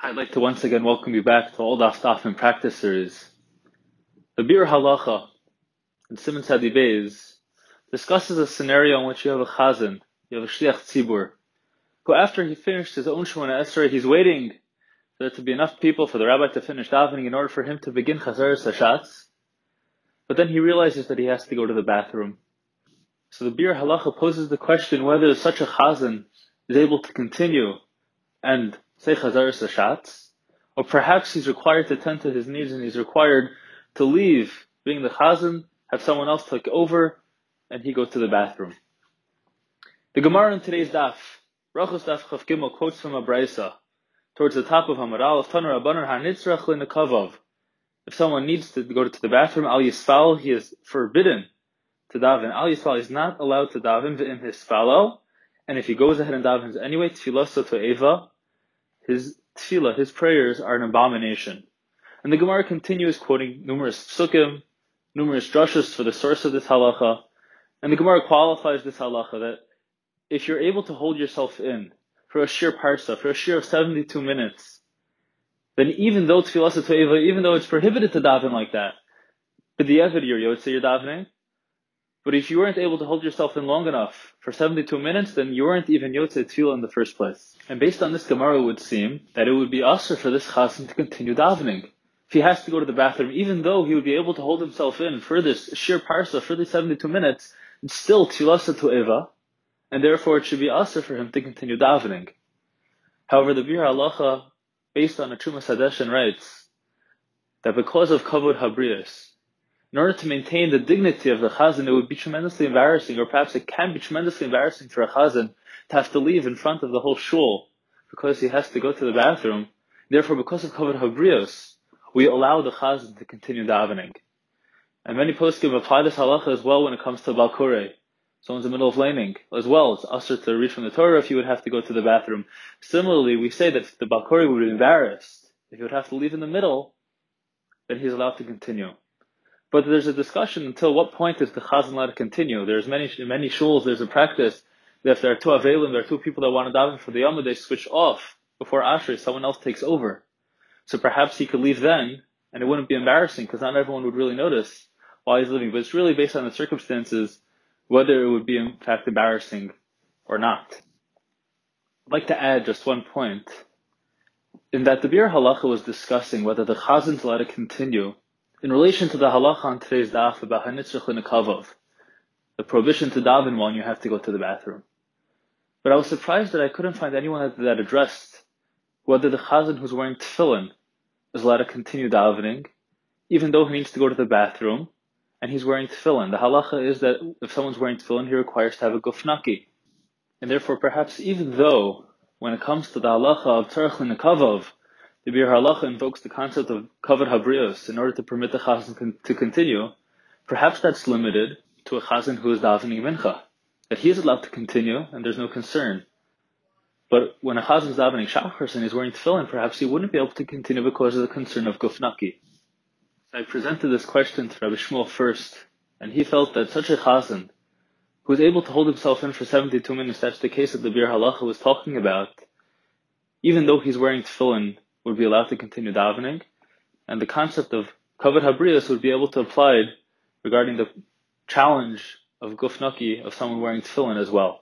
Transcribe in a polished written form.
I'd like to once again welcome you back to Old Daf and Practice Series. The Bir Halacha in Siman Tzadi Beis discusses a scenario in which you have a chazan, you have a shliach tzibur, who after he finished his own Shemona Esrei, he's waiting for there to be enough people for the rabbi to finish davening in order for him to begin Chazaras Hashatz. But then he realizes that he has to go to the bathroom. So the Bir Halacha poses the question whether such a chazan is able to continue and say Chazaras Hashatz, or perhaps he's required to tend to his needs and he's required to leave being the chazan, have someone else take over, and he go to the bathroom. The Gemara in today's daf, Rachos Daf Chav Gimel, quotes from a brayso towards the top of Hamaral of Taner Rabbanan HaNitzrach LeNekavav. If someone needs to go to the bathroom, Al Yisfal, he is forbidden to daven. Al Yisfal is not allowed to daven in his Hispalo, and if he goes ahead and davens anyway, Tfilaso To'eva, his tefillah, his prayers are an abomination. And the Gemara continues quoting numerous psukim, numerous drashos for the source of this halacha, and the Gemara qualifies this halacha that if you're able to hold yourself in for a shir parsa, for a shir of 72 minutes, then even though tefillah to'eva, even though it's prohibited to daven like that, b'di'evid you're davening, but if you weren't able to hold yourself in long enough for 72 minutes, then you weren't even yotzei tefillah in the first place. And based on this Gemara, it would seem that it would be asur for this chassan to continue davening. If he has to go to the bathroom, even though he would be able to hold himself in for this shir parsa, for these 72 minutes, it's still tefillah to'eva, and therefore it should be asur for him to continue davening. However, the Bir Halacha, based on a Trumas Hadeshen, writes that because of kavod habrius, in order to maintain the dignity of the chazan, it would be tremendously embarrassing, or perhaps it can be tremendously embarrassing for a chazan to have to leave in front of the whole shul because he has to go to the bathroom. Therefore, because of kavod habrius, we allow the chazan to continue davening. And many poskim apply this halacha as well when it comes to balkorei. Someone's in the middle of laning. As well, it's asur to read from the Torah if you would have to go to the bathroom. Similarly, we say that if the balkorei would be embarrassed, if he would have to leave in the middle, then he's allowed to continue. But there's a discussion until what point is the chazan allowed to continue. There's many shuls, there's a practice that if there are two avelim, there are two people that want to daven for the Yom, they switch off before Ashrei, someone else takes over. So perhaps he could leave then, and it wouldn't be embarrassing because not everyone would really notice while he's leaving. But it's really based on the circumstances whether it would be in fact embarrassing or not. I'd like to add just one point, in that the Bir Halacha was discussing whether the chazan is allowed to continue in relation to the halacha on today's daf about hanitzrach l'nekavav, the prohibition to daven while you have to go to the bathroom. But I was surprised that I couldn't find anyone that addressed whether the chazan who's wearing tefillin is allowed to continue davening, even though he needs to go to the bathroom, and he's wearing tefillin. The halacha is that if someone's wearing tefillin, he requires to have a gufnaki. And therefore, perhaps even though, when it comes to the halacha of tzarech l'nekavav, the Bir Halacha invokes the concept of kavod habrios in order to permit the chazan to continue, perhaps that's limited to a chazan who is davening mincha, that he is allowed to continue and there's no concern. But when a chazan is davening shachars and he's wearing tefillin, perhaps he wouldn't be able to continue because of the concern of gufnaki. I presented this question to Rabbi Shmuel first, and he felt that such a chazan who is able to hold himself in for 72 minutes, that's the case that the Bir Halacha was talking about, even though he's wearing tefillin, would be allowed to continue davening, and the concept of kavod habrius would be able to apply regarding the challenge of gufnaki of someone wearing tefillin as well.